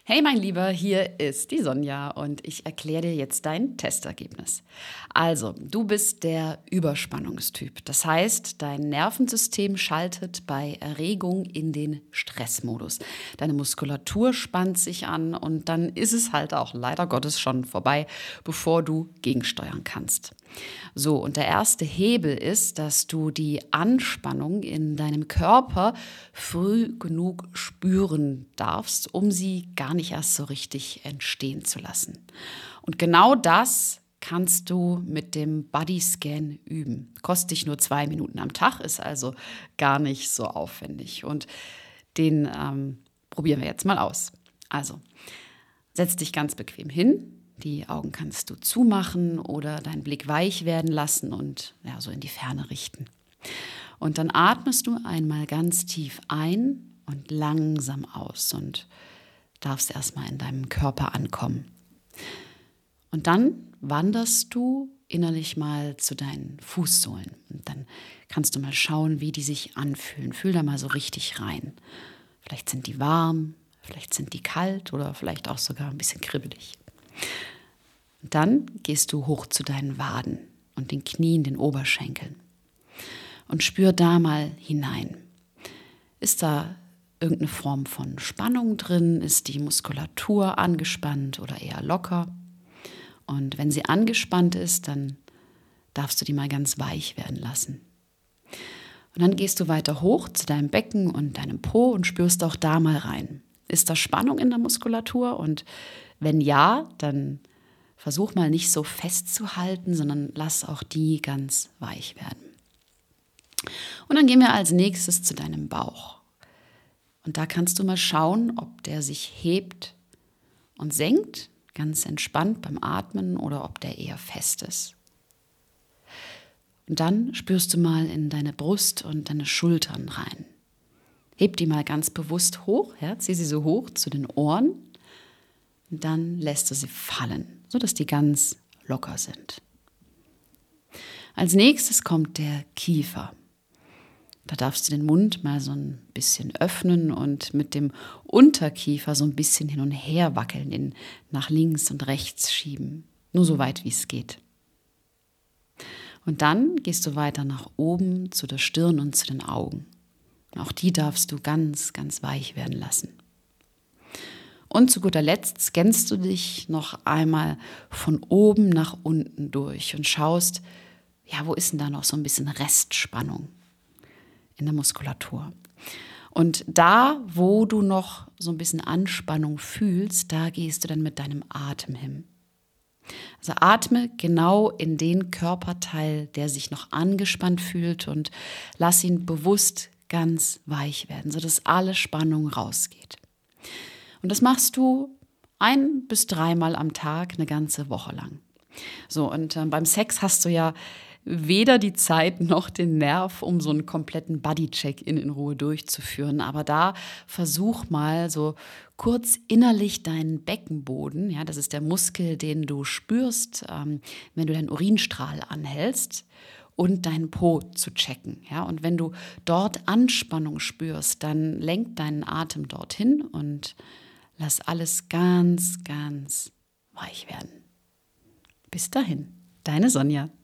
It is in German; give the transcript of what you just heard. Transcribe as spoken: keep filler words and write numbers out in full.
Hey mein Lieber, hier ist die Sonja und ich erkläre dir jetzt dein Testergebnis. Also, du bist der Überspannungstyp. Das heißt, dein Nervensystem schaltet bei Erregung in den Stressmodus. Deine Muskulatur spannt sich an und dann ist es halt auch leider Gottes schon vorbei, bevor du gegensteuern kannst. So, und der erste Hebel ist, dass du die Anspannung in deinem Körper früh genug spüren darfst, um sie gar nicht erst so richtig entstehen zu lassen. Und genau das kannst du mit dem Bodyscan üben. Kostet dich nur zwei Minuten am Tag, ist also gar nicht so aufwendig. Und den ähm, probieren wir jetzt mal aus. Also, setz dich ganz bequem hin. Die Augen kannst du zumachen oder deinen Blick weich werden lassen und ja, so in die Ferne richten. Und dann atmest du einmal ganz tief ein und langsam aus und darfst erstmal in deinem Körper ankommen. Und dann wanderst du innerlich mal zu deinen Fußsohlen. Und dann kannst du mal schauen, wie die sich anfühlen. Fühl da mal so richtig rein. Vielleicht sind die warm, vielleicht sind die kalt oder vielleicht auch sogar ein bisschen kribbelig. Und dann gehst du hoch zu deinen Waden und den Knien, den Oberschenkeln. Und spür da mal hinein. Ist da irgendeine Form von Spannung drin? Ist die Muskulatur angespannt oder eher locker? Und wenn sie angespannt ist, dann darfst du die mal ganz weich werden lassen. Und dann gehst du weiter hoch zu deinem Becken und deinem Po und spürst auch da mal rein. Ist da Spannung in der Muskulatur? Und wenn ja, dann versuch mal nicht so festzuhalten, sondern lass auch die ganz weich werden. Und dann gehen wir als nächstes zu deinem Bauch. Und da kannst du mal schauen, ob der sich hebt und senkt, ganz entspannt beim Atmen, oder ob der eher fest ist. Und dann spürst du mal in deine Brust und deine Schultern rein. Heb die mal ganz bewusst hoch, ja, zieh sie so hoch zu den Ohren und dann lässt du sie fallen, sodass die ganz locker sind. Als nächstes kommt der Kiefer. Da darfst du den Mund mal so ein bisschen öffnen und mit dem Unterkiefer so ein bisschen hin und her wackeln, ihn nach links und rechts schieben. Nur so weit, wie es geht. Und dann gehst du weiter nach oben zu der Stirn und zu den Augen. Auch die darfst du ganz, ganz weich werden lassen. Und zu guter Letzt scannst du dich noch einmal von oben nach unten durch und schaust, ja, wo ist denn da noch so ein bisschen Restspannung in der Muskulatur? Und da, wo du noch so ein bisschen Anspannung fühlst, da gehst du dann mit deinem Atem hin. Also atme genau in den Körperteil, der sich noch angespannt fühlt, und lass ihn bewusst ganz weich werden, sodass alle Spannung rausgeht. Und das machst du ein- bis dreimal am Tag, eine ganze Woche lang. So, und äh, beim Sex hast du ja weder die Zeit noch den Nerv, um so einen kompletten Bodycheck-in in Ruhe durchzuführen. Aber da versuch mal so kurz innerlich deinen Beckenboden, ja, das ist der Muskel, den du spürst, ähm, wenn du deinen Urinstrahl anhältst, und deinen Po zu checken. Ja? Und wenn du dort Anspannung spürst, dann lenk deinen Atem dorthin und lass alles ganz, ganz weich werden. Bis dahin, deine Sonja.